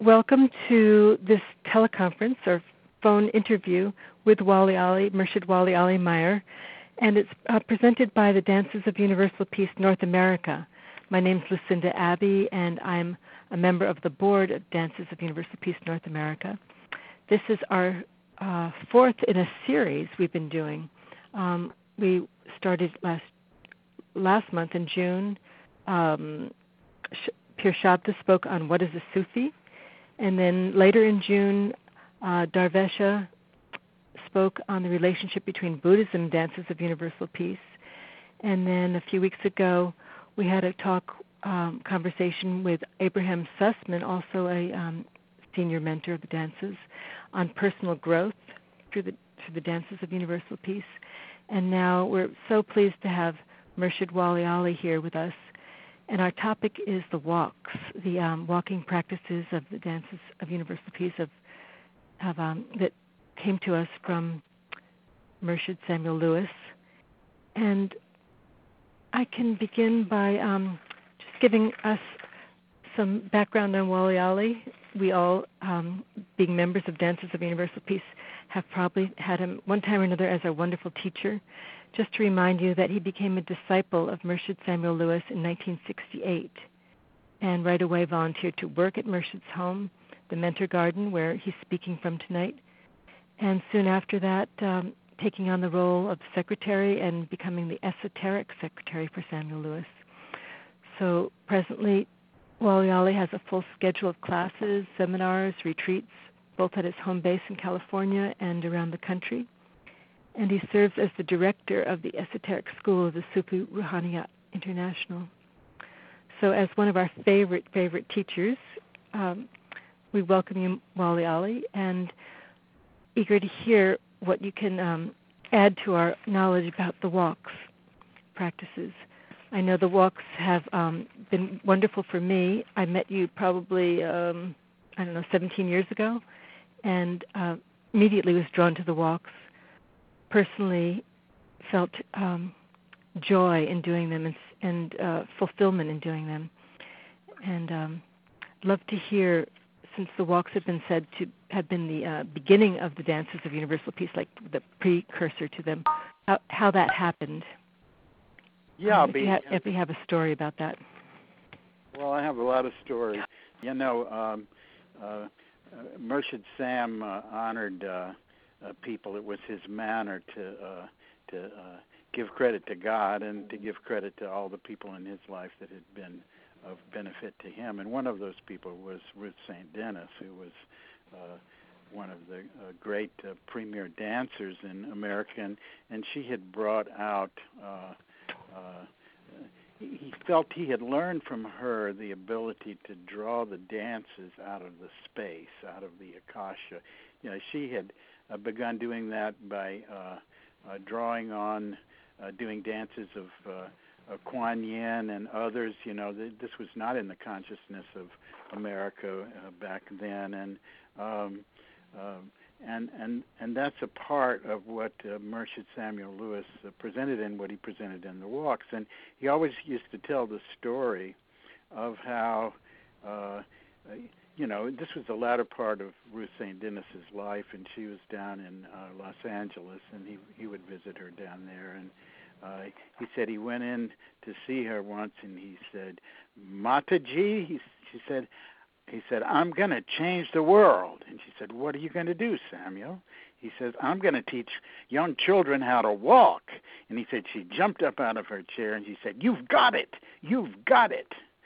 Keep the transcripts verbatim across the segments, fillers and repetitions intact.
welcome to this teleconference or phone interview with Wally Ali, Murshid Wally Ali Meyer, and it's uh, presented by the Dances of Universal Peace North America. My name is Lucinda Abbey, and I'm a member of the board of Dances of Universal Peace North America. This is our uh, fourth in a series we've been doing. Um, we started last last month in June. Um, Pir Shabda spoke on what is a Sufi, and then later in June, uh, Darvesha spoke on the relationship between Buddhism and Dances of Universal Peace. And then a few weeks ago, we had a talk um, conversation with Abraham Sussman, also a um, senior mentor of the dances, on personal growth through the through the Dances of Universal Peace. And now we're so pleased to have Murshid Wally Ali here with us. And our topic is the walks, the um, walking practices of the Dances of Universal Peace of, of um, that came to us from Murshid Samuel Lewis. And I can begin by um, just giving us some background on Wally Ali. We all, um, being members of Dances of Universal Peace, have probably had him one time or another as a wonderful teacher. Just to remind you that he became a disciple of Murshid Samuel Lewis in nineteen sixty-eight and right away volunteered to work at Murshid's home, the Mentor Garden, where he's speaking from tonight. And soon after that, um, taking on the role of secretary and becoming the esoteric secretary for Samuel Lewis. So presently, Wally Ali has a full schedule of classes, seminars, retreats, both at his home base in California and around the country. And he serves as the director of the Esoteric School of the Sufi Ruhaniyat International. So as one of our favorite, favorite teachers, um, we welcome you, Wally Ali, and eager to hear what you can um, add to our knowledge about the walks practices. I know the walks have um, been wonderful for me. I met you probably, um, I don't know, seventeen years ago, and uh, immediately was drawn to the walks. Personally felt um, joy in doing them and, and uh, fulfillment in doing them. And um, love to hear, since the walks have been said to have been the uh, beginning of the Dances of Universal Peace, like the precursor to them, how, how that happened. Yeah, um, if, be, you have, if you have a story about that. Well, I have a lot of stories. You know, um, uh, uh, Murshid Sam uh, honored uh, uh, people. It was his manner to uh, to uh, give credit to God and to give credit to all the people in his life that had been of benefit to him. And one of those people was Ruth Saint Denis, who was uh, one of the uh, great uh, premier dancers in America, and, and she had brought out. Uh, uh, he felt he had learned from her the ability to draw the dances out of the space, out of the akasha. You know, she had uh, begun doing that by uh, uh, drawing on, uh, doing dances of uh, uh, Kuan Yin and others. You know, th- this was not in the consciousness of America uh, back then, and um, um, and and and that's a part of what uh, Murshid Samuel Lewis uh, presented in what he presented in the walks. And he always used to tell the story of how, uh, you know, this was the latter part of Ruth Saint Denis's life, and she was down in uh, Los Angeles, and he he would visit her down there. And uh, he said he went in to see her once, and he said, "Mataji," he she said. He said, "I'm going to change the world." And she said, "What are you going to do, Samuel?" He says, "I'm going to teach young children how to walk." And he said she jumped up out of her chair and she said, "You've got it. You've got it."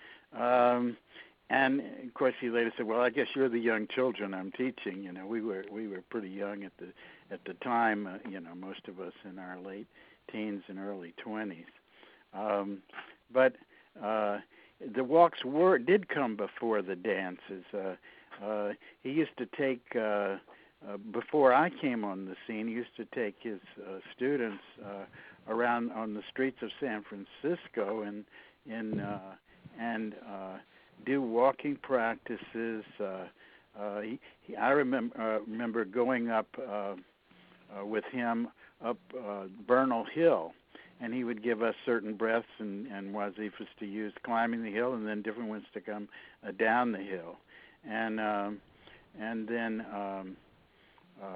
Um, and, of course, he later said, "Well, I guess you're the young children I'm teaching." You know, we were we were pretty young at the at the time, uh, you know, most of us in our late teens and early twenties. Um, but... Uh, The walks were did come before the dances. Uh, uh, he used to take, uh, uh, before I came on the scene, he used to take his uh, students uh, around on the streets of San Francisco and in uh, and uh, do walking practices. Uh, uh, he, he, I remember uh, remember going up uh, uh, with him up uh, Bernal Hill. And he would give us certain breaths and, and wazifas to use climbing the hill, and then different ones to come uh, down the hill. and um, and then um, uh,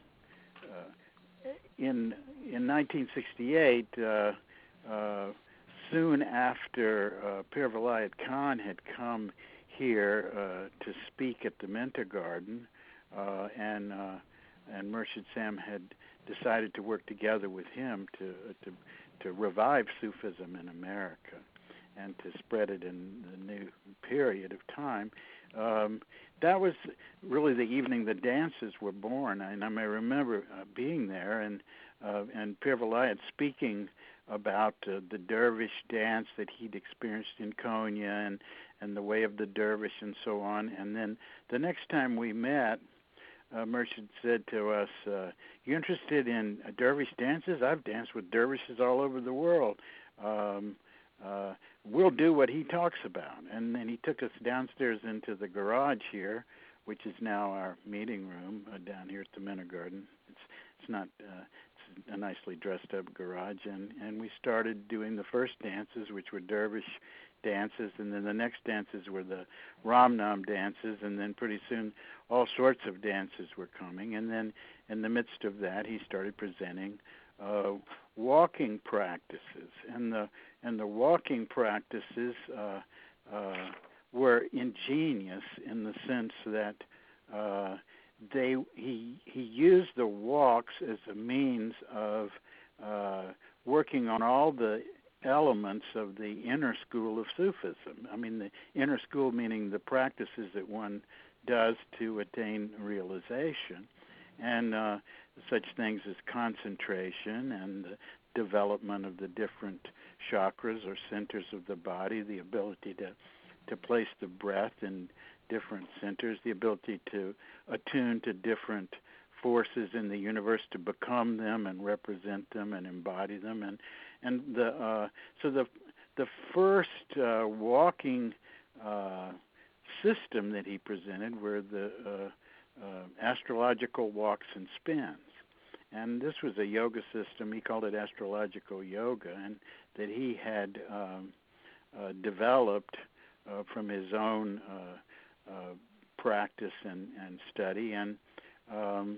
uh, in in nineteen sixty-eight, uh, uh, soon after uh, Pir Vilayat Khan had come here uh, to speak at the Minter Garden, uh, and uh, and Murshid Sam had decided to work together with him to to to revive Sufism in America and to spread it in the new period of time. Um, that was really the evening the dances were born, and I may remember uh, being there and uh, and Pir Vilayat speaking about uh, the dervish dance that he'd experienced in Konya and, and the way of the dervish and so on. And then the next time we met, uh, Murshid said to us, uh, you interested in uh, dervish dances? I've danced with dervishes all over the world. Um, uh, we'll do what he talks about. And then he took us downstairs into the garage here, which is now our meeting room uh, down here at the Minter Garden. It's it's not uh, it's a nicely dressed up garage, and and we started doing the first dances, which were dervish dances, and then the next dances were the Ramnam dances, and then pretty soon all sorts of dances were coming. And then in the midst of that, he started presenting uh, walking practices, and the and the walking practices uh, uh, were ingenious in the sense that uh, they he he used the walks as a means of uh, working on all the elements of the inner school of Sufism. I mean, the inner school meaning the practices that one does to attain realization, and uh, such things as concentration and the development of the different chakras or centers of the body, the ability to to place the breath in different centers, the ability to attune to different forces in the universe, to become them and represent them and embody them, and and the uh, so the the first uh, walking uh, system that he presented were the uh, uh, astrological walks and spins, and this was a yoga system. He called it astrological yoga, and that he had um, uh, developed uh, from his own uh, uh, practice and, and study, and um,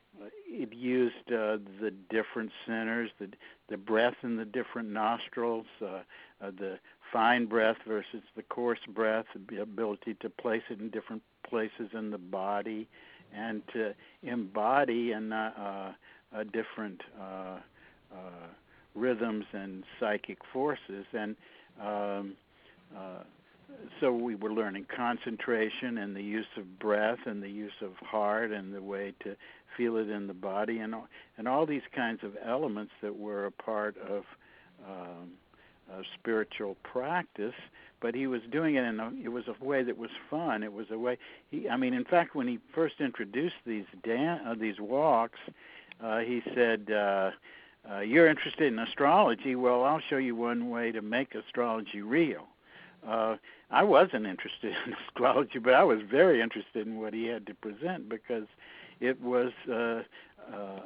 it used uh, the different centers, the the breath in the different nostrils, uh, uh, the fine breath versus the coarse breath, the ability to place it in different places in the body, and to embody and uh, uh, different uh, uh, rhythms and psychic forces. And um, uh, so we were learning concentration and the use of breath and the use of heart and the way to feel it in the body, and all, and all these kinds of elements that were a part of um, uh, spiritual practice. But he was doing it in a, it was a way that was fun. It was a way, he, I mean, in fact, when he first introduced these dan- uh, these walks, uh, he said, uh, uh, you're interested in astrology? Well, I'll show you one way to make astrology real. Uh, I wasn't interested in astrology, but I was very interested in what he had to present because it was uh, uh,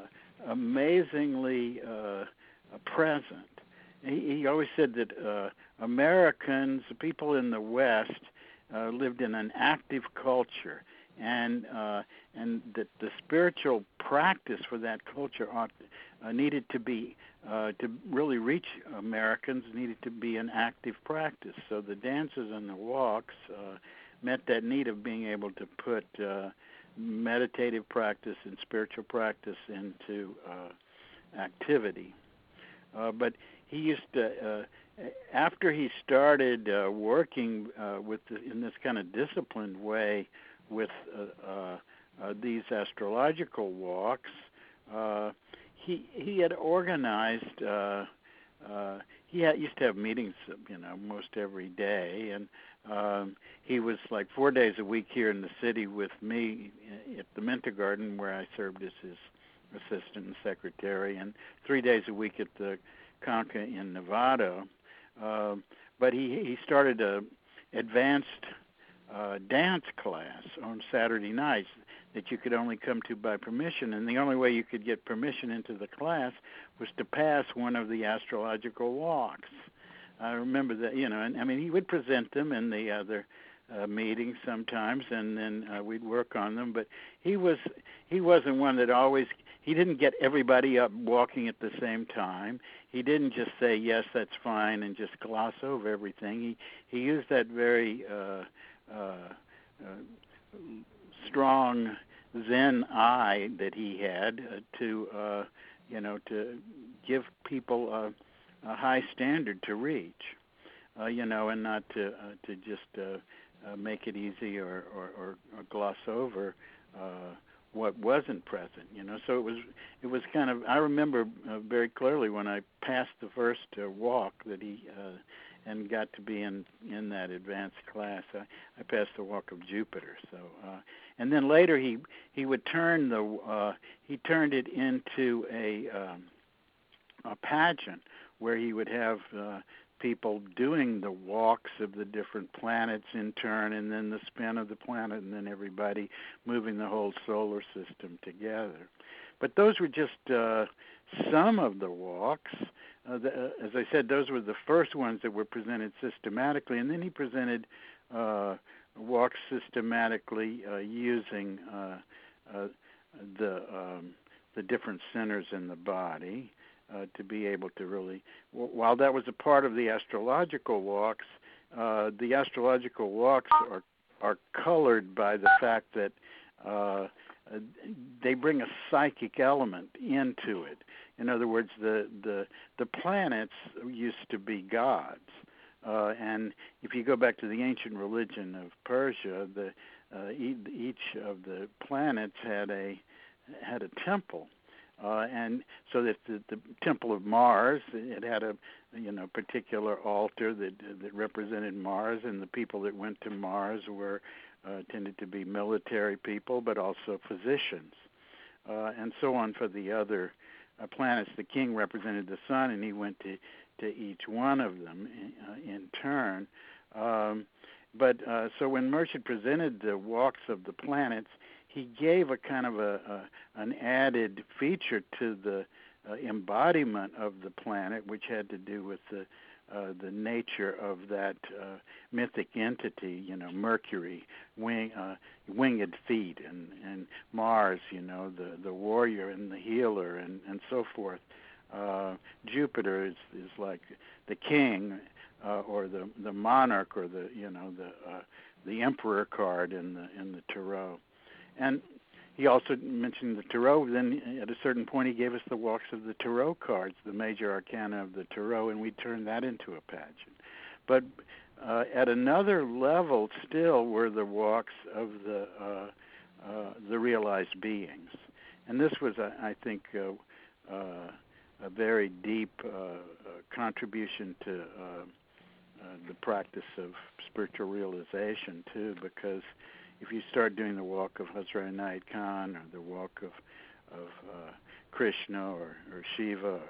amazingly uh, present. He, he always said that uh, Americans, people in the West, uh, lived in an active culture, and uh, and that the spiritual practice for that culture ought, uh, needed to be uh, to really reach Americans needed to be an active practice. So the dances and the walks uh, met that need of being able to put uh, meditative practice and spiritual practice into uh, activity. Uh, but he used to, uh, after he started uh, working uh, with the, in this kind of disciplined way with uh, uh, uh, these astrological walks, uh, he he had organized. Uh, uh, he had, used to have meetings, you know, most every day, and um, he was like four days a week here in the city with me at the Minter Garden, where I served as his assistant and secretary, and three days a week at the Conca in Nevada. Uh, but he he started a advanced uh, dance class on Saturday nights that you could only come to by permission, and the only way you could get permission into the class was to pass one of the astrological walks. I remember that, you know, and I mean, he would present them, and the other uh, meetings sometimes, and then uh, we'd work on them. But he was he wasn't one that always. He didn't get everybody up walking at the same time. He didn't just say yes, that's fine, and just gloss over everything. He he used that very uh, uh, uh, strong Zen eye that he had uh, to uh, you know to give people a, a high standard to reach. Uh, you know, and not to uh, to just uh, uh, make it easy or, or, or, or gloss over uh, what wasn't present. You know, so it was it was kind of. I remember uh, very clearly when I passed the first uh, walk that he uh, and got to be in, in that advanced class. I, I passed the walk of Jupiter. So uh, and then later he he would turn the uh, he turned it into a um, a pageant where he would have uh, people doing the walks of the different planets in turn, and then the spin of the planet, and then everybody moving the whole solar system together. But those were just uh, some of the walks. Uh, the, uh, as I said, those were the first ones that were presented systematically, and then he presented uh, walks systematically uh, using uh, uh, the um, the different centers in the body. Uh, to be able to really, while that was a part of the astrological walks, uh, the astrological walks are are colored by the fact that uh, they bring a psychic element into it. In other words, the the, the planets used to be gods, uh, and if you go back to the ancient religion of Persia, the uh, each of the planets had a had a temple. Uh, and so that the, the Temple of Mars, it had a you know particular altar that that represented Mars, and the people that went to Mars were uh, tended to be military people, but also physicians, uh, and so on for the other uh, planets. The king represented the sun, and he went to, to each one of them in, uh, in turn. Um, but uh, so when Murshid presented the walks of the planets, he gave a kind of a, a an added feature to the uh, embodiment of the planet, which had to do with the uh, the nature of that uh, mythic entity, you know, Mercury, wing, uh, winged feet, and, and Mars, you know, the, the warrior and the healer, and, and so forth. Uh, Jupiter is, is like the king, uh, or the the monarch, or the you know the uh, the emperor card in the in the tarot. And he also mentioned the tarot. Then at a certain point he gave us the walks of the tarot cards, the major arcana of the tarot, and we turned that into a pageant. But uh, at another level still were the walks of the uh, uh, the realized beings. And this was, I, I think, uh, uh, a very deep uh, uh, contribution to uh, uh, the practice of spiritual realization, too, because if you start doing the walk of Hazrat Inayat Khan, or the walk of of uh, Krishna, or, or Shiva, or,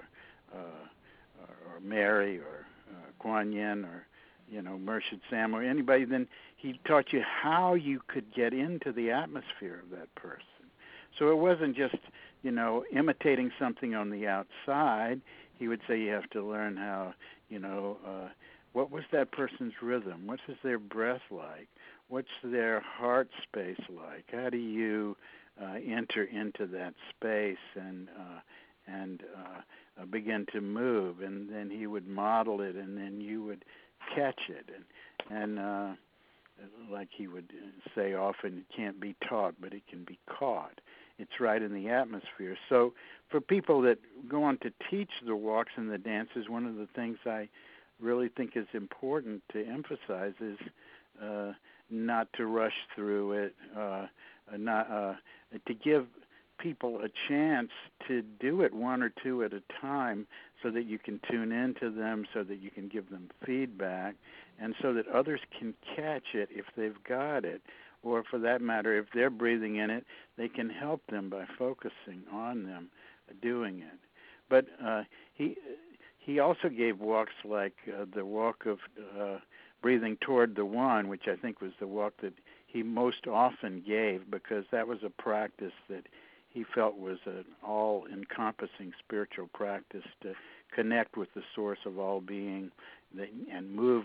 uh, or, or Mary, or uh, Kuan Yin, or you know Murshid Sam, or anybody, then he taught you how you could get into the atmosphere of that person. So it wasn't just you know imitating something on the outside. He would say you have to learn how you know uh, what was that person's rhythm, what is their breath like. What's their heart space like? How do you uh, enter into that space and uh, and uh, uh, begin to move? And then he would model it, and then you would catch it. And, and uh, like he would say often, it can't be taught, but it can be caught. It's right in the atmosphere. So for people that go on to teach the walks and the dances, one of the things I really think is important to emphasize is uh, not to rush through it, uh, not uh, to give people a chance to do it one or two at a time, so that you can tune into them, so that you can give them feedback, and so that others can catch it if they've got it, or for that matter, if they're breathing in it, they can help them by focusing on them doing it. But uh, he he also gave walks like uh, the walk of uh, breathing toward the one, which I think was the walk that he most often gave, because that was a practice that he felt was an all-encompassing spiritual practice to connect with the source of all being and move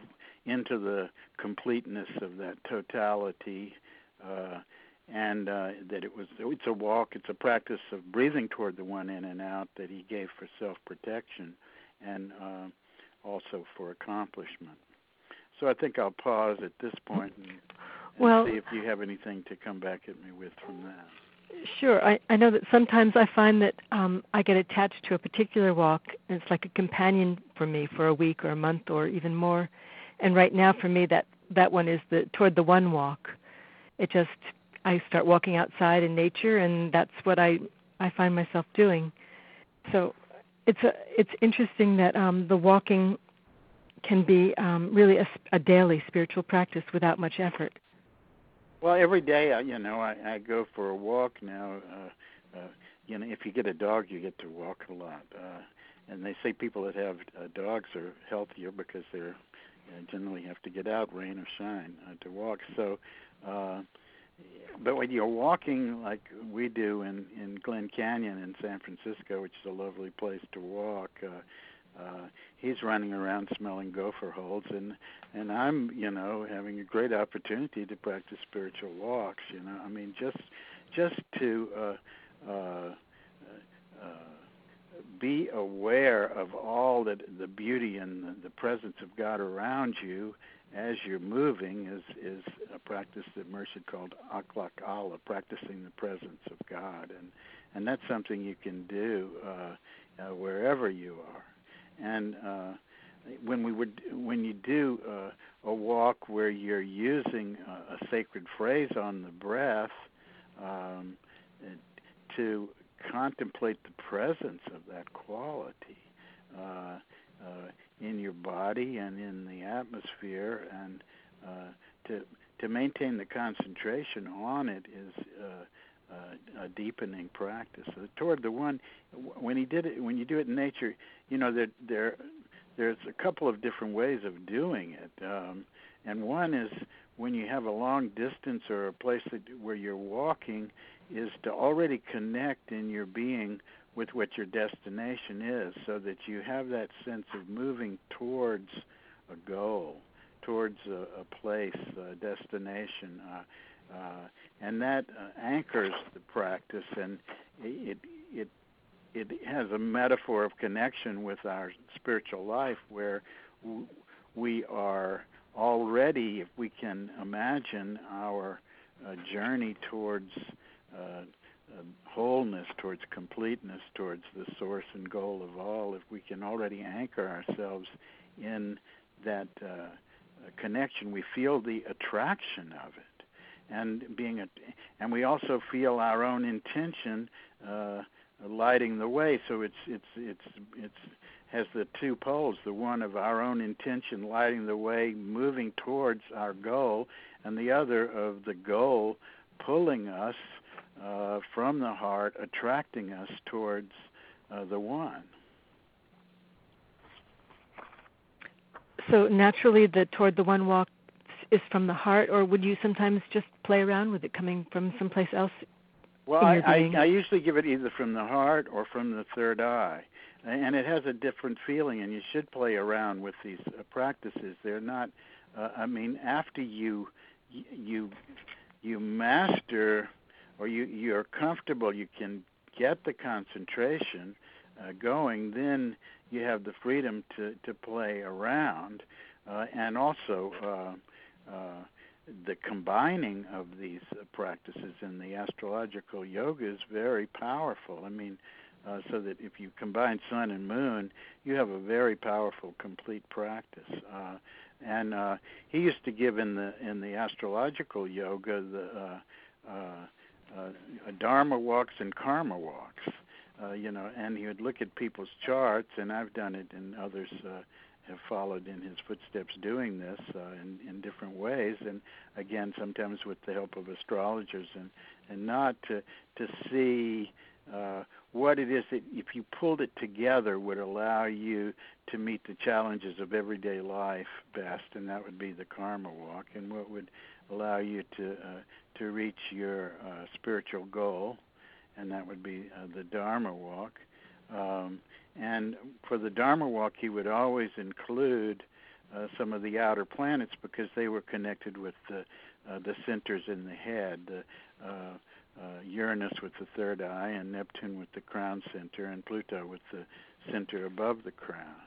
into the completeness of that totality, uh, and uh, that it was it's a walk, it's a practice of breathing toward the one in and out that he gave for self-protection and uh, also for accomplishment. So I think I'll pause at this point and, and well, see if you have anything to come back at me with from that. Sure. I, I know that sometimes I find that um, I get attached to a particular walk, and it's like a companion for me for a week or a month or even more. And right now for me, that, that one is the toward the one walk. It just, I start walking outside in nature, and that's what I, I find myself doing. So it's a, it's interesting that um, the walking can be um, really a, a daily spiritual practice without much effort. Well, every day, I, you know, I, I go for a walk now. Uh, uh, you know, if you get a dog, you get to walk a lot. Uh, and they say people that have uh, dogs are healthier because they're uh, generally have to get out, rain or shine, uh, to walk. So, uh, but when you're walking like we do in, in Glen Canyon in San Francisco, which is a lovely place to walk, uh, Uh, he's running around smelling gopher holes, and and I'm, you know, having a great opportunity to practice spiritual walks. You know, I mean, just just to uh, uh, uh, be aware of all that the beauty and the, the presence of God around you as you're moving is is a practice that Murshid called Akhlaq Allah, practicing the presence of God, and and that's something you can do uh, uh, wherever you are. And uh, when we would, when you do uh, a walk where you're using a, a sacred phrase on the breath um, to contemplate the presence of that quality uh, uh, in your body and in the atmosphere, and uh, to to maintain the concentration on it is uh, Uh, a deepening practice. So toward the one, when he did it, when you do it in nature, you know, there there there's a couple of different ways of doing it, um, and one is when you have a long distance or a place that, where you're walking, is to already connect in your being with what your destination is, so that you have that sense of moving towards a goal, towards a, a place, a destination. Uh, Uh, and that uh, anchors the practice, and it it it has a metaphor of connection with our spiritual life, where w- we are already, if we can imagine our uh, journey towards uh, uh, wholeness, towards completeness, towards the source and goal of all, if we can already anchor ourselves in that uh, connection, we feel the attraction of it. And being a, and we also feel our own intention uh, lighting the way. So it's it's it's it's has the two poles: the one of our own intention lighting the way, moving towards our goal, and the other of the goal pulling us uh, from the heart, attracting us towards uh, the one. So naturally, the toward the one walk is from the heart, or would you sometimes just play around with it coming from someplace else? Well, I, I, I usually give it either from the heart or from the third eye, and it has a different feeling, and you should play around with these uh, practices. They're not, uh, I mean, after you you you master, or you, you're comfortable, you can get the concentration uh, going, then you have the freedom to, to play around, uh, and also uh, Uh, the combining of these uh, practices in the astrological yoga is very powerful. I mean, uh, so that if you combine sun and moon, you have a very powerful, complete practice. Uh, and uh, he used to give in the in the astrological yoga the uh, uh, uh, dharma walks and karma walks. Uh, you know, and he would look at people's charts, and I've done it, and others Uh, have followed in his footsteps doing this uh, in, in different ways, and again, sometimes with the help of astrologers, and, and not to to see uh, what it is that, if you pulled it together, would allow you to meet the challenges of everyday life best, and that would be the karma walk, and what would allow you to uh, to reach your uh, spiritual goal, and that would be uh, the dharma walk. Um, And for the Dharma walk, he would always include uh, some of the outer planets because they were connected with the uh, the centers in the head. The, uh, uh, Uranus with the third eye, and Neptune with the crown center, and Pluto with the center above the crown.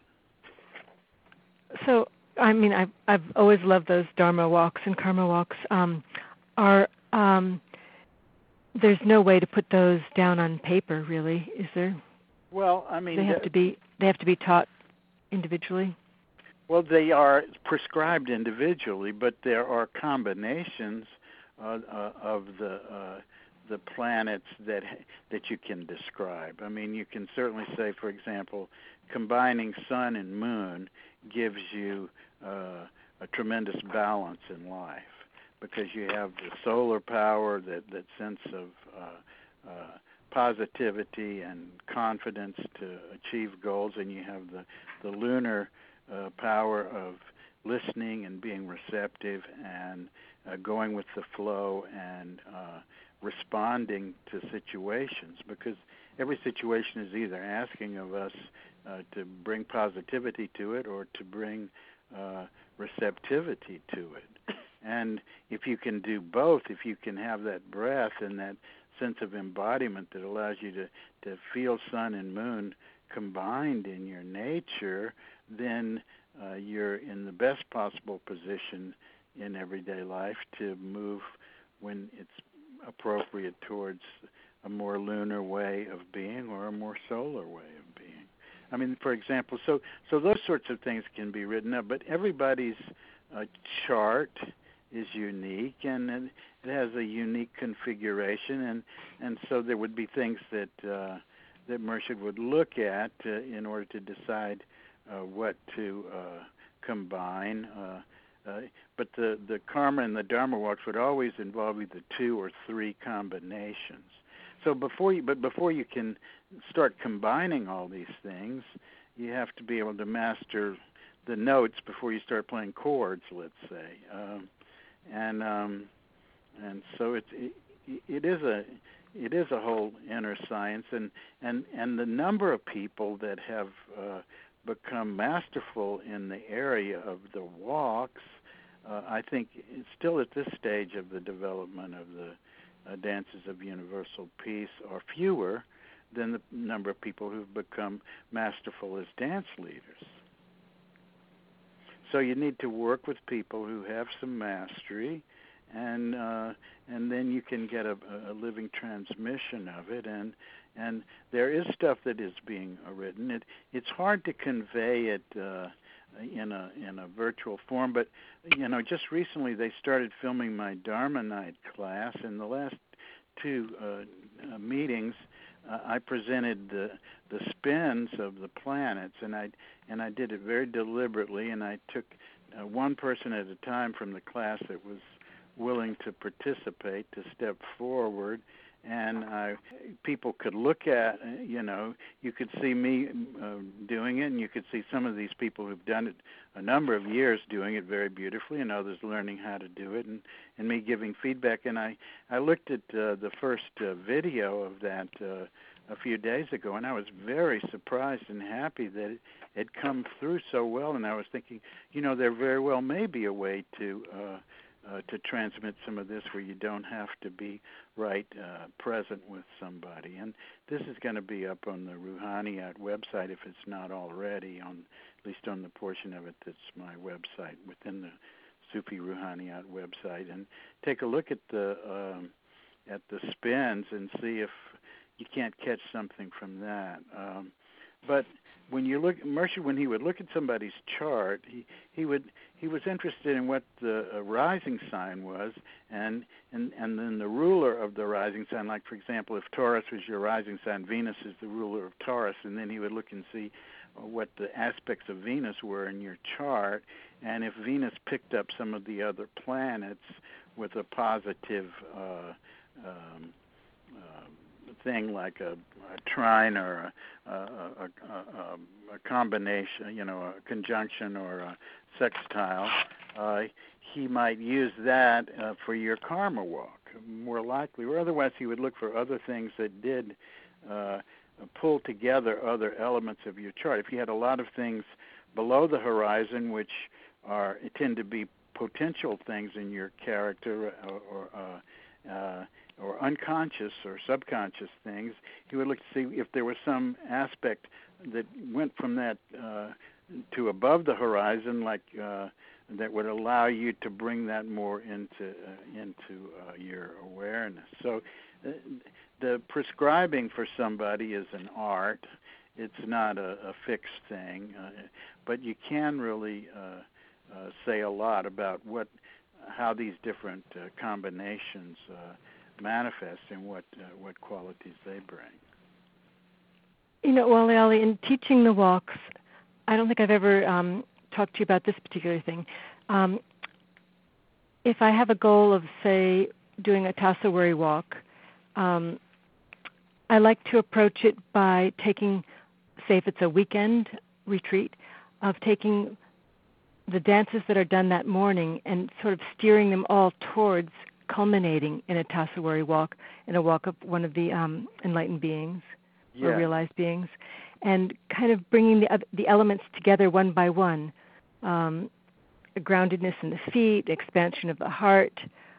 So, I mean, I've I've always loved those Dharma walks and Karma walks. Um, are um, there's no way to put those down on paper, really, is there? Well, I mean, they have the, to be they have to be taught individually. Well, they are prescribed individually, but there are combinations uh, uh, of the uh, the planets that that you can describe. I mean, you can certainly say, for example, combining sun and moon gives you uh, a tremendous balance in life because you have the solar power, that, that sense of uh, uh, positivity and confidence to achieve goals, and you have the, the lunar uh, power of listening and being receptive and uh, going with the flow and uh, responding to situations, because every situation is either asking of us uh, to bring positivity to it or to bring uh, receptivity to it. And if you can do both, if you can have that breath and that sense of embodiment that allows you to, to feel sun and moon combined in your nature, then uh, you're in the best possible position in everyday life to move when it's appropriate towards a more lunar way of being or a more solar way of being. I mean, for example, so so those sorts of things can be written up, but everybody's uh, chart is unique, and it, it has a unique configuration, and, and so there would be things that uh, that Murshid would look at uh, in order to decide uh, what to uh, combine. Uh, uh, but the, the karma and the dharma walks would always involve either two or three combinations. So before you, but before you can start combining all these things, you have to be able to master the notes before you start playing chords, let's say. Um, and um, and so it's it, it is a it is a whole inner science, and and and the number of people that have uh, become masterful in the area of the walks, uh, I think it's still at this stage of the development of the uh, dances of universal peace are fewer than the number of people who've become masterful as dance leaders. So you need to work with people who have some mastery, and uh, and then you can get a, a living transmission of it. And and there is stuff that is being written. It it's hard to convey it uh, in a in a virtual form, but you know, just recently they started filming my Dharma Night class. In the last two uh, uh, meetings, uh, I presented the the spins of the planets, and I and I did it very deliberately, and I took uh, one person at a time from the class that was willing to participate to step forward, and I, people could look at, you know, you could see me uh, doing it, and you could see some of these people who've done it a number of years doing it very beautifully, and others learning how to do it, and, and me giving feedback. And I, I looked at uh, the first uh, video of that uh, a few days ago, and I was very surprised and happy that it had come through so well. And I was thinking, you know, there very well may be a way to uh, uh, to transmit some of this where you don't have to be right uh, present with somebody. And this is going to be up on the Ruhaniyat website if it's not already, on at least on the portion of it that's my website within the Sufi Ruhaniyat website. And take a look at the um, at the spins and see if you can't catch something from that. Um, but when you look, Murshid, when he would look at somebody's chart, he, he would he was interested in what the uh, rising sign was, and, and and then the ruler of the rising sign. Like, for example, if Taurus was your rising sign, Venus is the ruler of Taurus, and then he would look and see uh, what the aspects of Venus were in your chart, and if Venus picked up some of the other planets with a positive uh, um, uh, thing like a, a trine or a, a, a, a, a combination, you know, a conjunction or a sextile, uh, he might use that uh, for your karma walk, more likely. Or otherwise he would look for other things that did uh, pull together other elements of your chart. If you had a lot of things below the horizon which are tend to be potential things in your character, or, or uh, uh, or unconscious or subconscious things. He would look to see if there was some aspect that went from that uh, to above the horizon, like uh, that would allow you to bring that more into uh, into uh, your awareness. So, uh, the prescribing for somebody is an art. It's not a, a fixed thing, uh, but you can really uh, uh, say a lot about what, how these different uh, combinations uh, manifest and what uh, what qualities they bring. You know, Wally Ali, in teaching the walks, I don't think I've ever um, talked to you about this particular thing. Um, if I have a goal of, say, doing a Tasawwuri walk, um, I like to approach it by taking, say if it's a weekend retreat, of taking the dances that are done that morning and sort of steering them all towards culminating in a Tasawwuri walk, in a walk of one of the um, enlightened beings Yeah. or realized beings, and kind of bringing the the elements together one by one. Um, groundedness in the feet, expansion of the heart,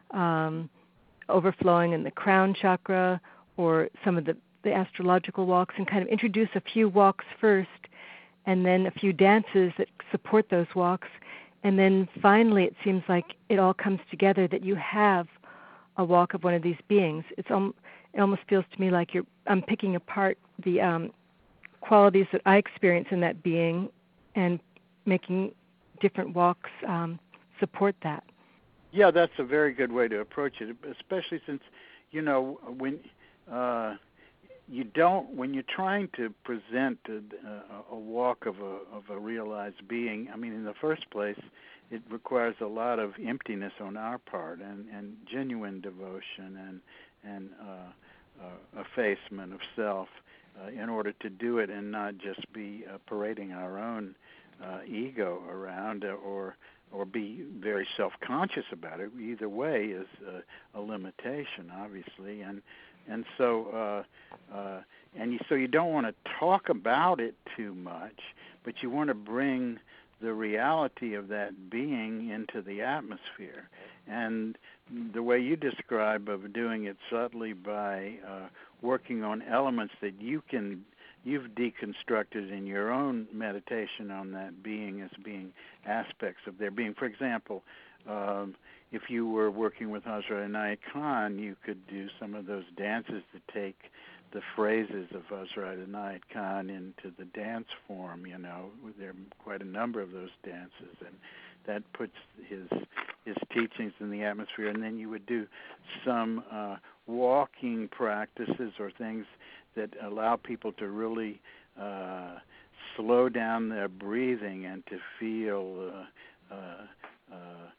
um, overflowing in the crown chakra, or some of the, the astrological walks, and kind of introduce a few walks first, and then a few dances that support those walks. And then finally, it seems like it all comes together that you have a walk of one of these beings. It's um, it almost feels to me like you're I'm picking apart the um, qualities that I experience in that being and making different walks um, support that. Yeah, that's a very good way to approach it, especially since, you know, when uh, you don't, when you're trying to present a, a walk of a of a realized being, I mean, in the first place, it requires a lot of emptiness on our part and, and genuine devotion and and uh, uh, effacement of self uh, in order to do it, and not just be uh, parading our own uh, ego around, uh, or or be very self-conscious about it. Either way is uh, a limitation, obviously, and and so uh, uh, and you, so you don't want to talk about it too much, but you want to bring the reality of that being into the atmosphere. And the way you describe of doing it subtly by uh, working on elements that you can you've deconstructed in your own meditation on that being as being aspects of their being. For example, um, if you were working with Hazrat Inayat Khan, you could do some of those dances that take the phrases of Hazrat Inayat Khan into the dance form. You know, there are quite a number of those dances, and that puts his his teachings in the atmosphere. And then you would do some uh, walking practices or things that allow people to really uh, slow down their breathing and to feel uh, uh, uh,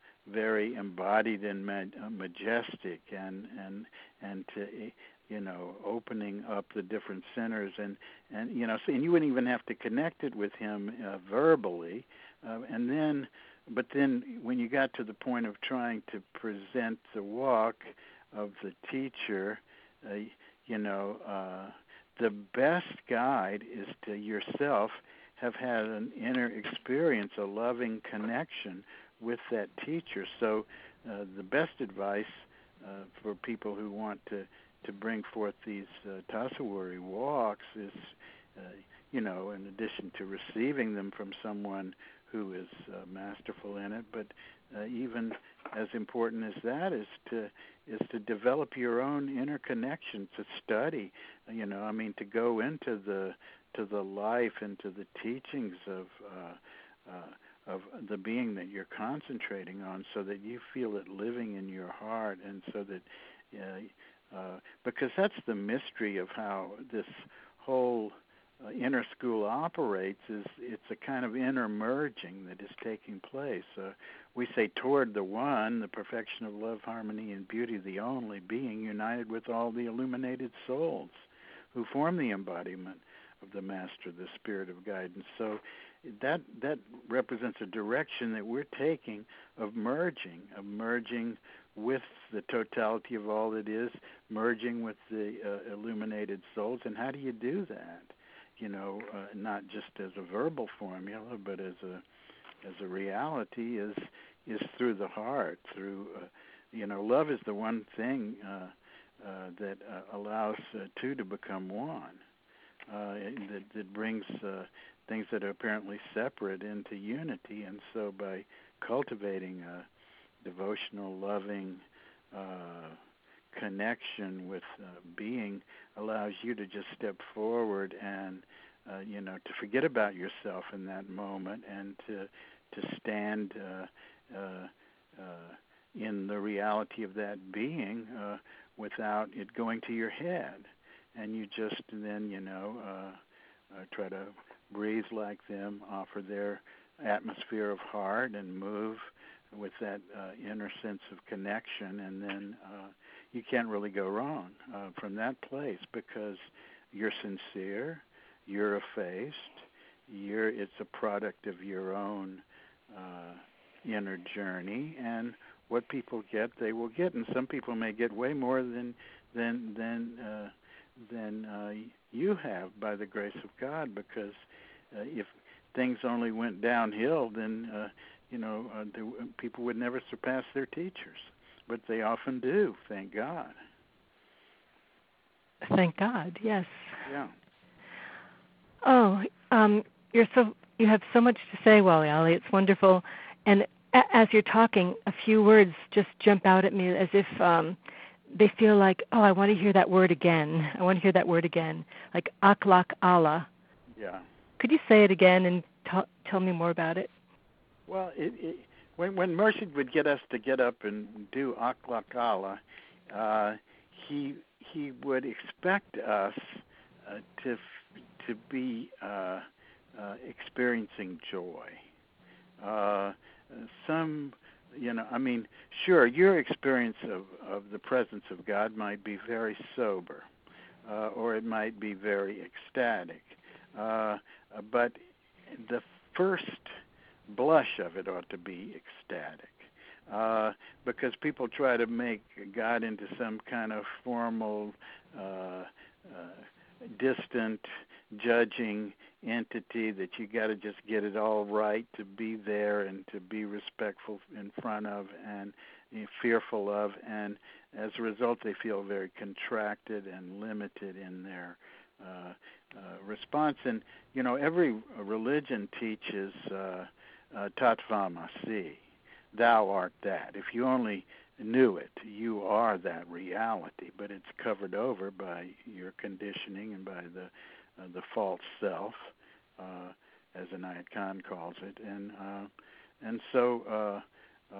very embodied and ma- majestic, and and and to, you know, opening up the different centers, and and you know, so, and you wouldn't even have to connect it with him uh, verbally, uh, and then, but then when you got to the point of trying to present the walk of the teacher, uh, you know, uh, the best guide is to yourself have had an inner experience, a loving connection with that teacher. So uh, the best advice uh, for people who want to, to bring forth these uh, Tasawwuri walks is, uh, you know, in addition to receiving them from someone who is uh, masterful in it, but uh, even as important as that is to is to develop your own inner connection, to study, you know, I mean, to go into the to the life, into the teachings of uh, uh, of the being that you're concentrating on, so that you feel it living in your heart, and so that uh, uh, because that's the mystery of how this whole uh, inner school operates. Is it's a kind of inner merging that is taking place. Uh, we say toward the one, the perfection of love, harmony, and beauty, the only being united with all the illuminated souls who form the embodiment of the Master, the Spirit of Guidance. So that that represents a direction that we're taking of merging, of merging with the totality of all that is, merging with the uh, illuminated souls. And how do you do that? You know, uh, not just as a verbal formula, but as a as a reality is is through the heart. Through uh, you know, love is the one thing uh, uh, that uh, allows uh, two to become one. Uh, that, that brings uh, things that are apparently separate into unity, and so by cultivating a devotional, loving uh, connection with uh, being allows you to just step forward and uh, you know, to forget about yourself in that moment and to to stand uh, uh, uh, in the reality of that being uh, without it going to your head. And you just then, you know, uh, uh, try to breathe like them, offer their atmosphere of heart, and move with that uh, inner sense of connection. And then uh, you can't really go wrong uh, from that place, because you're sincere, you're effaced, you're, it's a product of your own uh, inner journey. And what people get, they will get. And some people may get way more than than than. Uh, than uh, you have by the grace of God, because uh, if things only went downhill, then uh, you know uh, the, people would never surpass their teachers, but they often do. Thank God. Thank God. Yes. Yeah. Oh, um, you're so you have so much to say, Wally Ali. It's wonderful, and a- as you're talking, a few words just jump out at me as if. Um, They feel like, oh, I want to hear that word again. I want to hear that word again, like Akhlaq Allah. Yeah. Could you say it again and t- tell me more about it? Well, it, it, when when Murshid would get us to get up and do Akhlaq Allah, uh, he he would expect us uh, to to be uh, uh, experiencing joy. Uh, some. You know, I mean, sure, your experience of, of the presence of God might be very sober, uh, or it might be very ecstatic. Uh, but the first blush of it ought to be ecstatic, uh, because people try to make God into some kind of formal, uh, uh, distant, judging entity that you got to just get it all right to be there and to be respectful in front of and you know, fearful of, and as a result they feel very contracted and limited in their uh, uh, response. And you know, every religion teaches uh, uh, tatvamasi, thou art that. If you only knew it, you are that reality, but it's covered over by your conditioning and by the uh, the false self, uh, as Inayat Khan calls it, and uh, and so uh,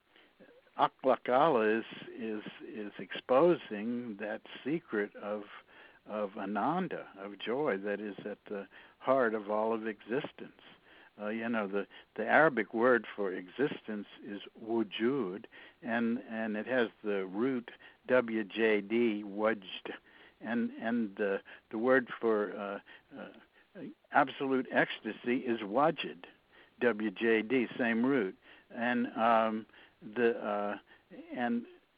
uh, Akhlaq Allah is is is exposing that secret of of Ananda, of joy, that is at the heart of all of existence. Uh, you know, the, the Arabic word for existence is wujud, and, and it has the root W J D, wajd, and and the the word for uh, uh, absolute ecstasy is wajid, W J D, same root, and um, the uh, and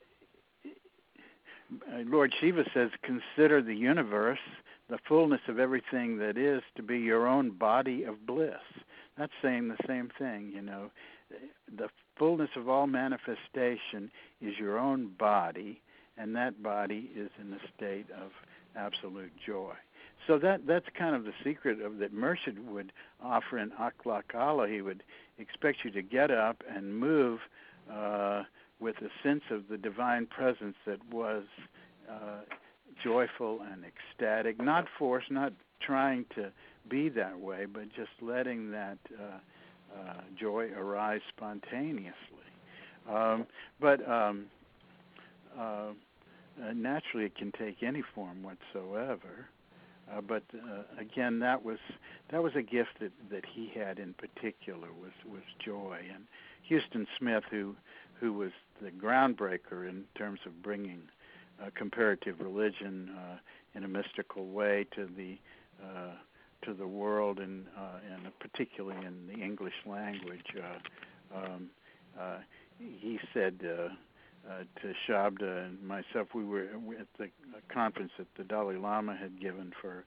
Lord Shiva says, consider the universe, the fullness of everything that is, to be your own body of bliss. That's saying the same thing, you know. The fullness of all manifestation is your own body, and that body is in a state of absolute joy. So that that's kind of the secret of that Murshid would offer in Akhlaq Allah. He would expect you to get up and move uh, with a sense of the divine presence that was uh, joyful and ecstatic, not forced, not trying to be that way, but just letting that uh, uh, joy arise spontaneously. Um, but um, uh, uh, naturally, it can take any form whatsoever. Uh, but uh, again, that was that was a gift that, that he had in particular, was was joy. And Houston Smith, who who was the groundbreaker in terms of bringing uh, comparative religion uh, in a mystical way to the uh, to the world, and uh, and particularly in the English language, uh, um, uh, he said uh, uh, to Shabda and myself, we were at the conference that the Dalai Lama had given for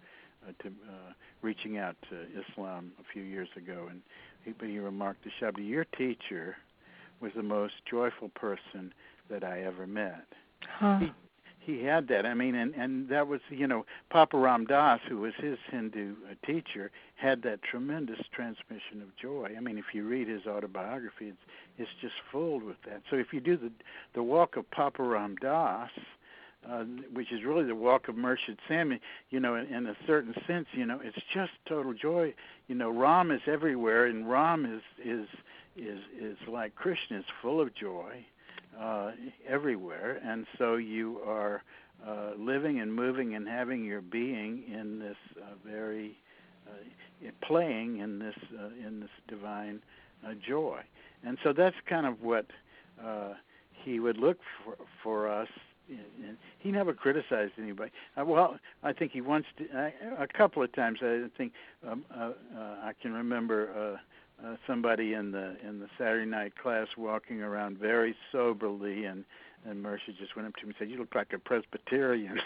uh, to uh, reaching out to Islam a few years ago, and he, but he remarked to Shabda, "Your teacher was the most joyful person that I ever met." Huh. He, he had that. I mean, and, and that was, you know, Papa Ram Dass, who was his Hindu uh, teacher, had that tremendous transmission of joy. I mean, if you read his autobiography, it's it's just full with that. So if you do the the walk of Papa Ram Dass, uh, which is really the walk of Murshid Sam, you know, in, in a certain sense, you know, it's just total joy. You know, Ram is everywhere, and Ram is is is is like Krishna, is full of joy. Uh, everywhere, and so you are uh, living and moving and having your being in this uh, very uh, playing in this uh, in this divine uh, joy, and so that's kind of what uh, he would look for for us. And he never criticized anybody. Uh, well, I think he once did, uh, a couple of times. I think um, uh, uh, I can remember. Uh, Uh, somebody in the in the Saturday night class walking around very soberly, and and Mercer just went up to him and said, "You look like a Presbyterian."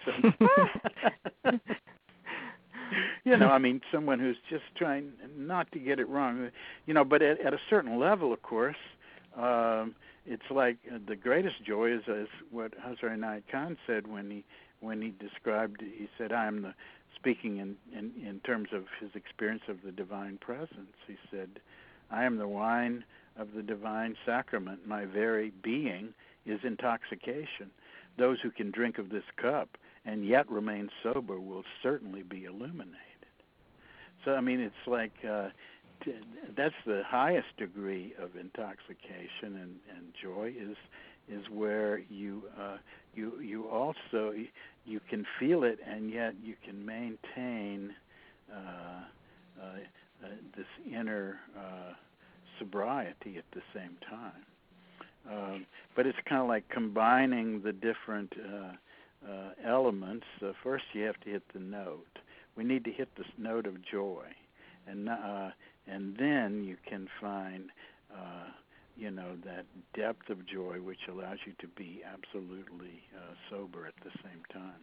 You know, I mean, someone who's just trying not to get it wrong. You know, but at, at a certain level, of course, um, it's like uh, the greatest joy is, is what Hazrat Inayat Khan said when he when he described. He said, "I am the." Speaking in, in, in terms of his experience of the divine presence, he said, "I am the wine of the divine sacrament. My very being is intoxication. Those who can drink of this cup and yet remain sober will certainly be illuminated." So, I mean, it's like uh, t- that's the highest degree of intoxication and, and joy is is where you uh, you you also you can feel it and yet you can maintain uh, uh, uh, this inner uh, sobriety at the same time. Um, but it's kind of like combining the different uh, uh, elements. Uh, first, you have to hit the note. We need to hit this note of joy, and uh, and then you can find. Uh, you know, that depth of joy which allows you to be absolutely uh, sober at the same time.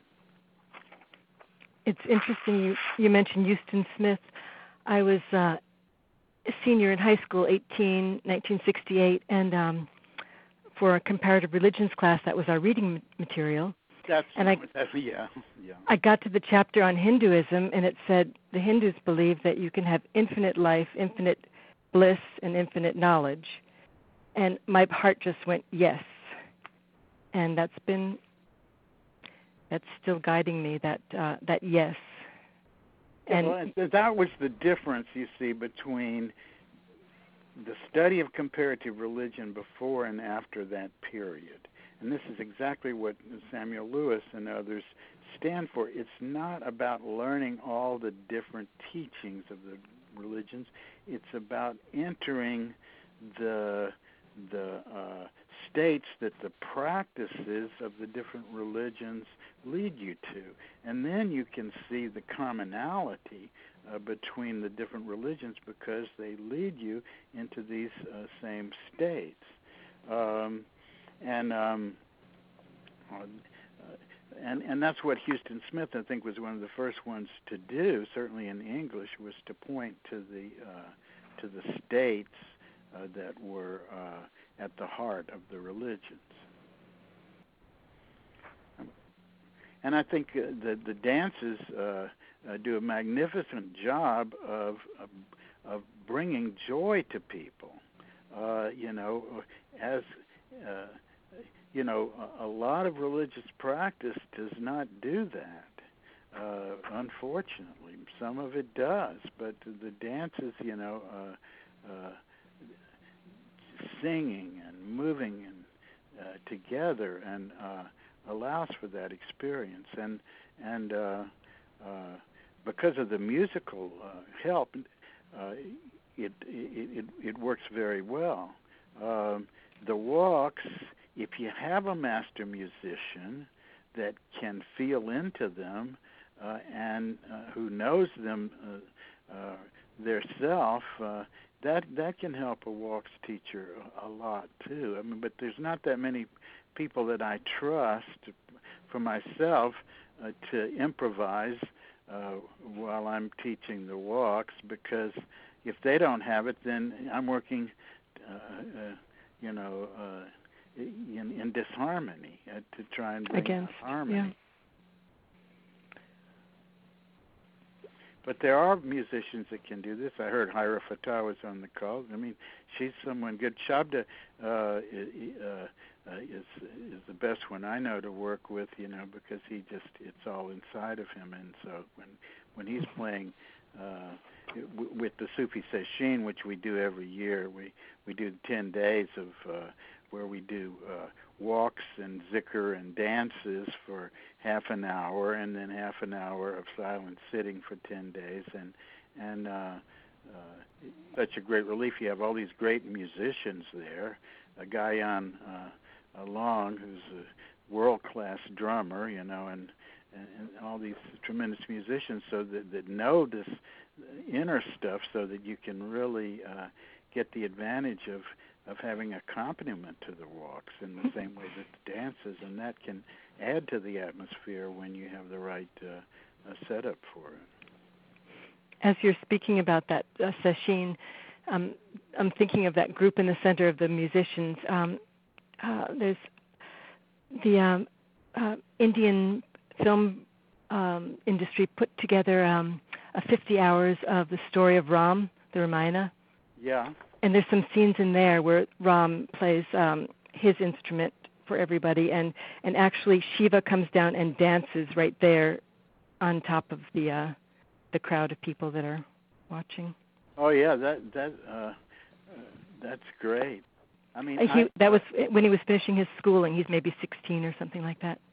It's interesting you, you mentioned Huston Smith. I was uh, a senior in high school, eighteen, nineteen sixty-eight, and um, for a comparative religions class, that was our reading material. That's, and I, that's yeah, yeah. I got to the chapter on Hinduism, and it said the Hindus believe that you can have infinite life, infinite bliss, and infinite knowledge. And my heart just went, yes. And that's been, that's still guiding me, that uh, that yes. And yeah, well, that was the difference, you see, between the study of comparative religion before and after that period. And this is exactly what Samuel Lewis and others stand for. It's not about learning all the different teachings of the religions. It's about entering the the uh, states that the practices of the different religions lead you to. And then you can see the commonality uh, between the different religions because they lead you into these uh, same states. Um, and, um, uh, and and that's what Huston Smith, I think, was one of the first ones to do, certainly in English, was to point to the, uh, to the states Uh, that were uh, at the heart of the religions. And I think uh, the, the dances uh, uh, do a magnificent job of, of, of bringing joy to people. Uh, you know, as, uh, you know, a, a lot of religious practice does not do that. Uh, unfortunately, some of it does, but the dances, you know, uh, uh, singing and moving and uh, together and uh, allows for that experience. And and uh, uh, because of the musical uh, help, uh, it, it it it works very well. Um, the walks, if you have a master musician that can feel into them uh, and uh, who knows them uh, uh, their self. Uh, That that can help a walks teacher a, a lot too. I mean, but there's not that many people that I trust for myself uh, to improvise uh, while I'm teaching the walks, because if they don't have it, then I'm working, uh, uh, you know, uh, in, in disharmony uh, to try and bring Against, harmony. yeah. But there are musicians that can do this. I heard Hira Fatah was on the call. I mean, she's someone good. Shabda uh, uh, uh, is is the best one I know to work with, you know, because he just, it's all inside of him. And so when when he's playing uh, w- with the Sufi Session, which we do every year, we, we do ten days of uh, where we do uh, walks and zikr and dances for half an hour, and then half an hour of silent sitting for ten days, and and uh, uh, such a great relief. You have all these great musicians there. A guy on uh, along who's a world-class drummer, you know, and, and and all these tremendous musicians, so that that know this inner stuff, so that you can really uh, get the advantage of. of having accompaniment to the walks in the same way that the dances, and that can add to the atmosphere when you have the right uh, uh, setup for it. As you're speaking about that uh, session, um, I'm thinking of that group in the center of the musicians. Um, uh, there's the um, uh, Indian film um, industry put together um, a fifty hours of the story of Ram, the Ramayana. Yeah. And there's some scenes in there where Ram plays um, his instrument for everybody, and, and actually Shiva comes down and dances right there on top of the uh, the crowd of people that are watching. Oh yeah, that that uh, uh, that's great. I mean, he, I, that was when he was finishing his schooling. He's maybe sixteen or something like that.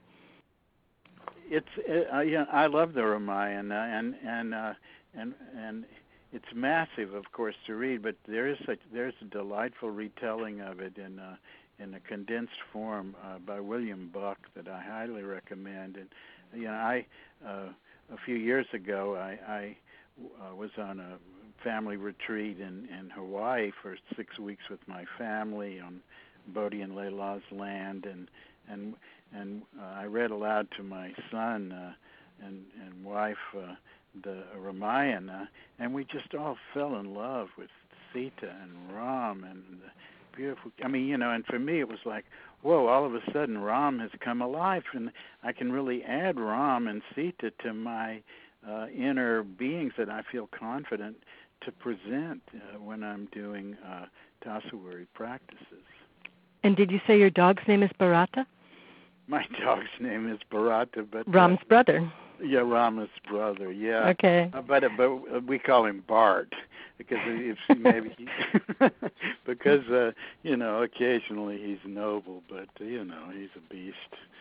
It's it, uh, yeah, I love the Ramayana, and and uh, and and. It's massive, of course, to read, but there is such there's a delightful retelling of it in a, in a condensed form uh, by William Buck that I highly recommend. And you know, I uh, a few years ago I, I uh, was on a family retreat in, in Hawaii for six weeks with my family on Bodhi and Leila's land, and and and uh, I read aloud to my son uh, and and wife. Uh, the Ramayana, and we just all fell in love with Sita and Ram and the beautiful, I mean, you know, and for me it was like, whoa, all of a sudden Ram has come alive, and I can really add Ram and Sita to my uh, inner beings that I feel confident to present uh, when I'm doing uh, Tasawwuri practices. And did you say your dog's name is Bharata? My dog's name is Bharata, but... Ram's uh, brother. Yeah, Rama's brother. Yeah. Okay. Uh, but uh, but we call him Bart because if maybe he, because uh, you know occasionally he's noble, but uh, you know he's a beast.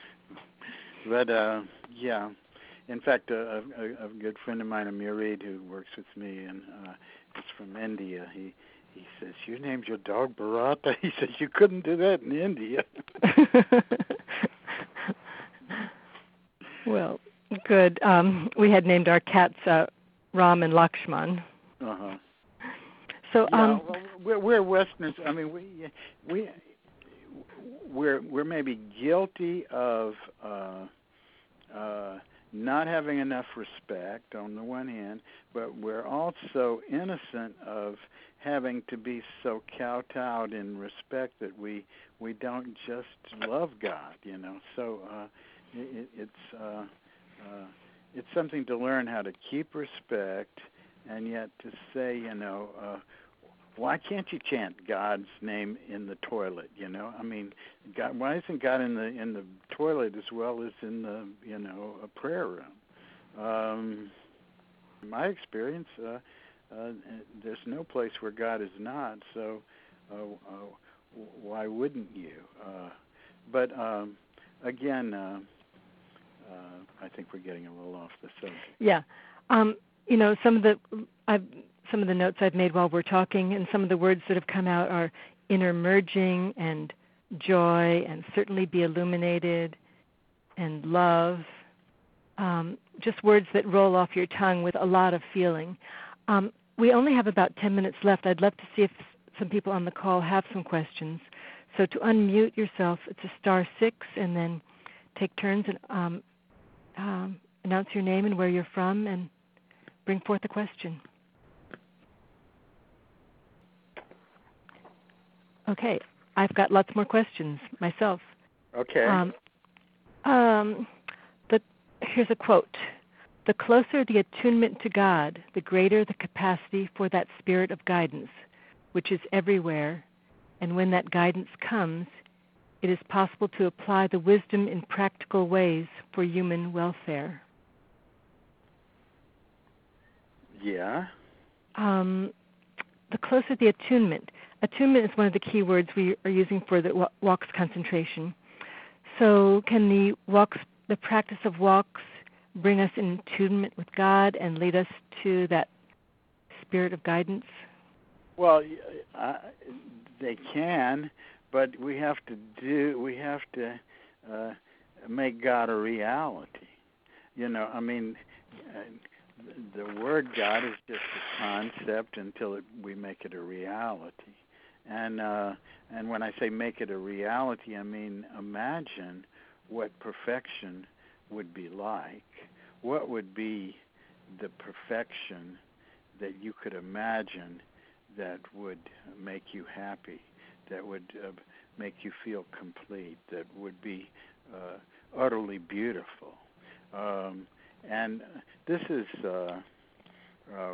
But uh, yeah, in fact, uh, a, a good friend of mine, a Murid who works with me and uh, is from India. He he says, "You named your dog Bharata." He says, "You couldn't do that in India." Well. Good. Um, we had named our cats uh, Ram and Lakshman. Uh-huh. So, yeah, um, well, we're, we're Westerners. I mean, we we we're we're maybe guilty of uh, uh, not having enough respect on the one hand, but we're also innocent of having to be so kowtowed in respect that we we don't just love God, you know. So uh, it, it's. Uh, Uh, it's something to learn how to keep respect, and yet to say, you know, uh, why can't you chant God's name in the toilet? You know, I mean, God, why isn't God in the in the toilet as well as in the you know a prayer room? Um, in my experience, uh, uh, there's no place where God is not. So uh, uh, why wouldn't you? Uh, but um, again. Uh, Uh, I think we're getting a little off the subject. Yeah, um, you know, some of the I've, some of the notes I've made while we're talking, and some of the words that have come out are inner merging and joy, and certainly be illuminated, and love. Um, just words that roll off your tongue with a lot of feeling. Um, we only have about ten minutes left. I'd love to see if some people on the call have some questions. So to unmute yourself, it's a star six, and then take turns and um, Um, announce your name and where you're from, and bring forth a question. Okay, I've got lots more questions myself. Okay. Um, um, the, here's a quote. The closer the attunement to God, the greater the capacity for that spirit of guidance, which is everywhere, and when that guidance comes, it is possible to apply the wisdom in practical ways for human welfare. Yeah. Um, the closer the attunement. Attunement is one of the key words we are using for the walks concentration. So can the walks, the practice of walks, bring us in attunement with God and lead us to that spirit of guidance? Well, uh, they can, but we have to do. We have to uh, make God a reality. You know, I mean, uh, the word God is just a concept until it, we make it a reality. And uh, and when I say make it a reality, I mean imagine what perfection would be like. What would be the perfection that you could imagine that would make you happy, that would uh, make you feel complete, that would be uh, utterly beautiful? Um, and this is, uh, uh,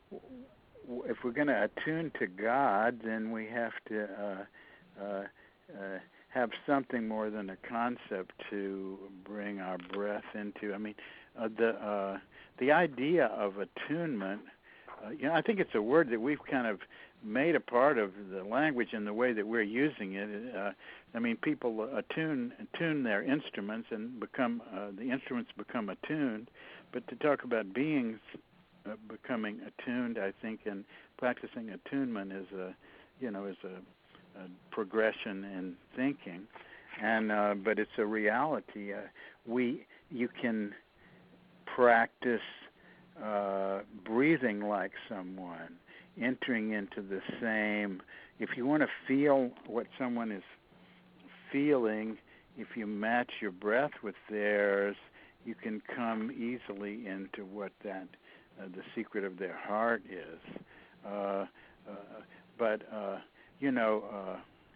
if we're going to attune to God, then we have to uh, uh, uh, have something more than a concept to bring our breath into. I mean, uh, the uh, the idea of attunement, uh, you know, I think it's a word that we've kind of made a part of the language in the way that we're using it. Uh, I mean, people attune attune their instruments and become uh, the instruments become attuned. But to talk about beings uh, becoming attuned, I think, and practicing attunement is a, you know, is a, a progression in thinking, and uh, but it's a reality. Uh, we you can practice uh, breathing like someone, entering into the same. If you want to feel what someone is feeling, if you match your breath with theirs, you can come easily into what that uh, the secret of their heart is. Uh, uh, but uh, you know, uh,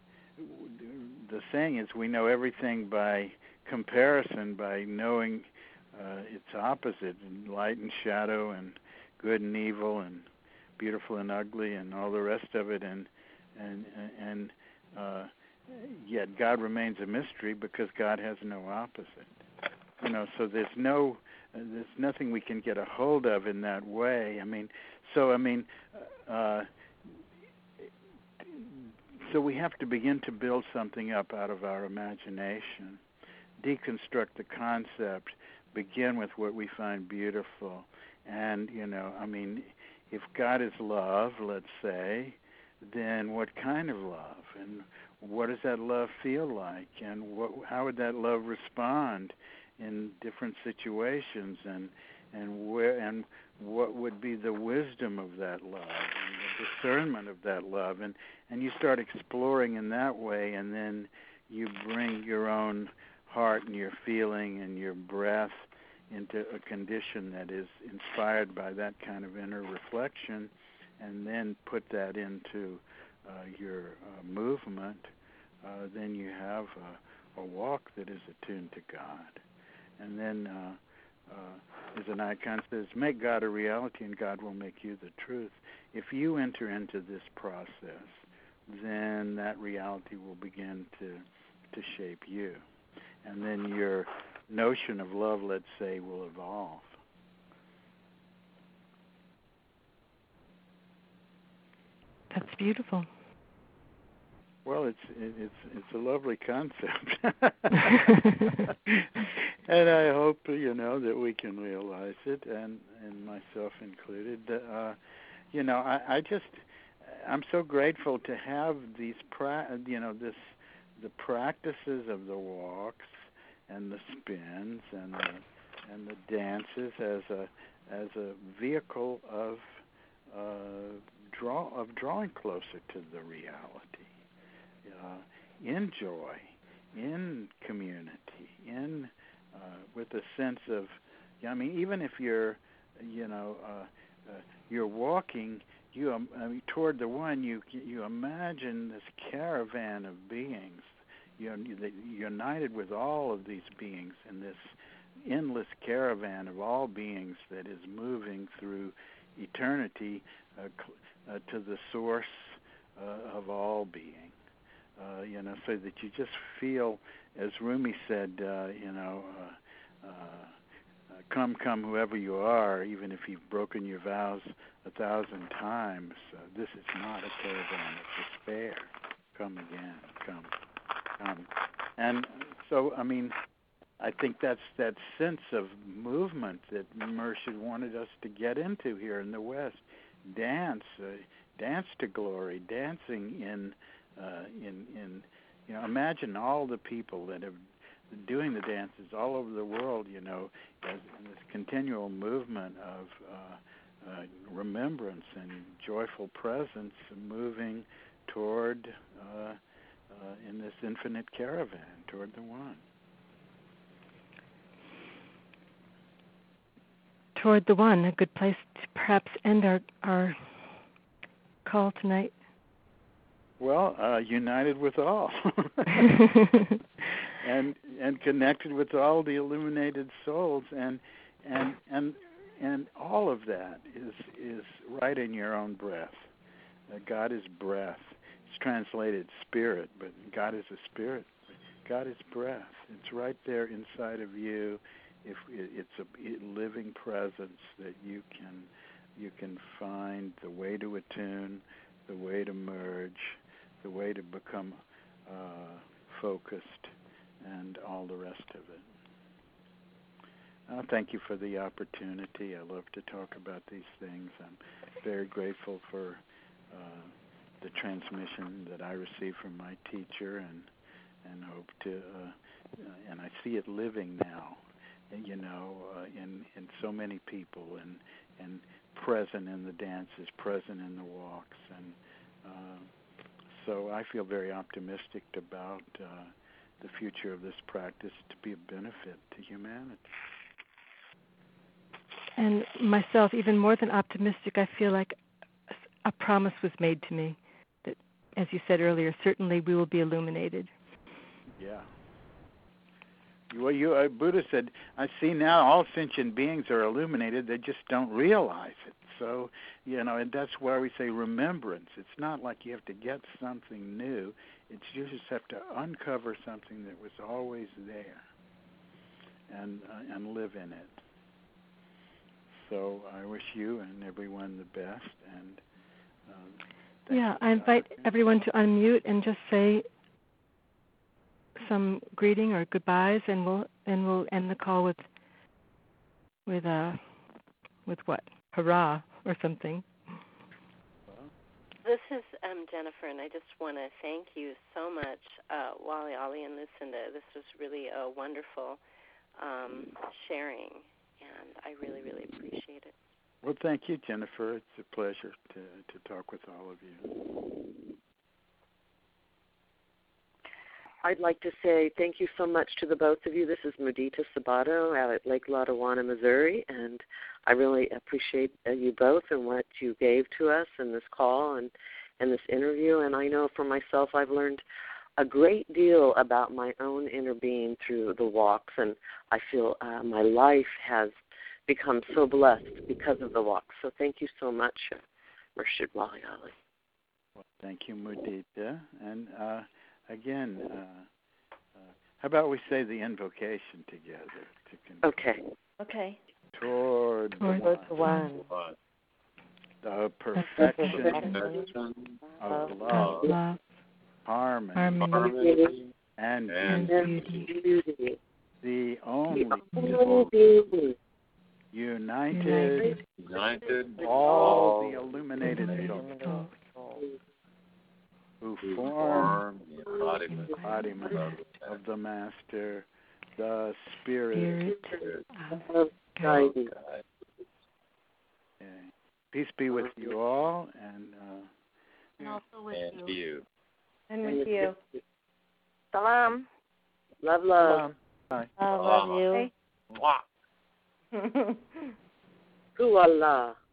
the saying is, we know everything by comparison, by knowing uh, its opposite, and light and shadow, and good and evil, and beautiful and ugly, and all the rest of it, and and and uh, yet God remains a mystery because God has no opposite. You know, so there's no, there's nothing we can get a hold of in that way. I mean, so I mean, uh, so we have to begin to build something up out of our imagination, deconstruct the concept, begin with what we find beautiful, and you know, I mean, if God is love, let's say, then what kind of love, and what does that love feel like, and what, how would that love respond in different situations, and and where and what would be the wisdom of that love and the discernment of that love, and and you start exploring in that way, and then you bring your own heart and your feeling and your breath into a condition that is inspired by that kind of inner reflection, and then put that into uh, your uh, movement, uh, then you have a, a walk that is attuned to God. And then, uh, uh, as an icon says, make God a reality and God will make you the truth. If you enter into this process, then that reality will begin to to shape you. And then your notion of love, let's say, will evolve. That's beautiful. Well, it's it's it's a lovely concept, and I hope you know that we can realize it, and and myself included. Uh, you know, I, I just I'm so grateful to have these pra- you know this the practices of the walks and the spins and the and the dances as a as a vehicle of uh, draw of drawing closer to the reality. Uh, in joy, in community, in uh, with a sense of, I mean, even if you're, you know, uh, uh, you're walking, you um, I mean, toward the one, you you imagine this caravan of beings. You're united with all of these beings in this endless caravan of all beings that is moving through eternity uh, uh, to the source uh, of all being. Uh, you know, so that you just feel, as Rumi said, uh, you know, uh, uh, uh, come, come, whoever you are, even if you've broken your vows a thousand times, uh, this is not a caravan of despair. Come again, come, come. And so, I mean, I think that's that sense of movement that Murshid wanted us to get into here in the West. Dance, uh, dance to glory, dancing in Uh, in, in, you know, imagine all the people that are doing the dances all over the world, you know, as, in this continual movement of uh, uh, remembrance and joyful presence moving toward, uh, uh, in this infinite caravan, toward the one. Toward the one, a good place to perhaps end our, our call tonight. Well, uh, united with all, and and connected with all the illuminated souls, and and and and all of that is is right in your own breath. Uh, God is breath. It's translated spirit, but God is a spirit. God is breath. It's right there inside of you. If it's a living presence that you can you can find the way to attune, the way to merge, the way to become uh, focused, and all the rest of it. Uh, thank you for the opportunity. I love to talk about these things. I'm very grateful for uh, the transmission that I received from my teacher, and and hope to, uh, uh, and I see it living now, you know, uh, in in so many people, and and present in the dances, present in the walks, and. Uh, So I feel very optimistic about uh, the future of this practice to be a benefit to humanity. And myself, even more than optimistic, I feel like a promise was made to me that, as you said earlier, certainly we will be illuminated. Yeah. Well, you, uh, Buddha said, I see now all sentient beings are illuminated, they just don't realize it. So, you know, and that's why we say remembrance. It's not like you have to get something new. It's you just have to uncover something that was always there and uh, and live in it. So I wish you and everyone the best. And um, yeah, I invite everyone to unmute and just say some greeting or goodbyes, and we'll and we'll end the call with with uh with what? Hurrah or something. This is um, Jennifer, and I just want to thank you so much, uh, Wally Ali and Lucinda. This was really a wonderful um, sharing, and I really, really appreciate it. Well, thank you, Jennifer. It's a pleasure to, to talk with all of you. I'd like to say thank you so much to the both of you. This is Mudita Sabato out at Lake Lotawana, Missouri, and I really appreciate uh, you both and what you gave to us in this call and, and this interview. And I know for myself I've learned a great deal about my own inner being through the walks, and I feel uh, my life has become so blessed because of the walks. So thank you so much, Murshid Wali Ali. Well, thank you, Mudita. And uh, again, uh, uh, how about we say the invocation together? To okay. Okay. Toward, Toward the one, one. the perfection, the perfection of, of love, love, harmony, harmony and, and beauty. beauty. The only beauty. United, United, all the illuminated souls who who form the embodiment, embodiment of the Master, the Spirit. Spirit of God. guidance. Okay. Peace be with you all, and uh, And also with and you. you. And with you. Salam. Love, love. bye. I love you. Mwah. Ooh la la.